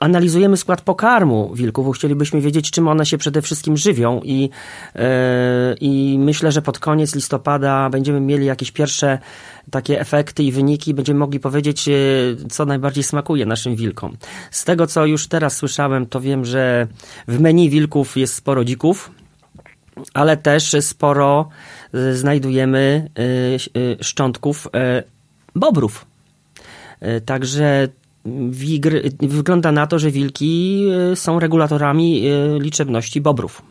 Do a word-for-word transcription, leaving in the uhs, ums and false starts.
analizujemy skład pokarmu wilków, chcielibyśmy wiedzieć, czym one się przede wszystkim żywią i, yy, i myślę, że pod koniec listopada będziemy mieli jakieś pierwsze takie efekty i wyniki, będziemy mogli powiedzieć, yy, co najbardziej smakuje naszym wilkom. Z tego, co już teraz słyszałem, to wiem, że w menu wilków jest sporo dzików, ale też sporo yy, znajdujemy yy, yy, szczątków yy, bobrów. Yy, także Wigr, wygląda na to, że wilki są regulatorami liczebności bobrów.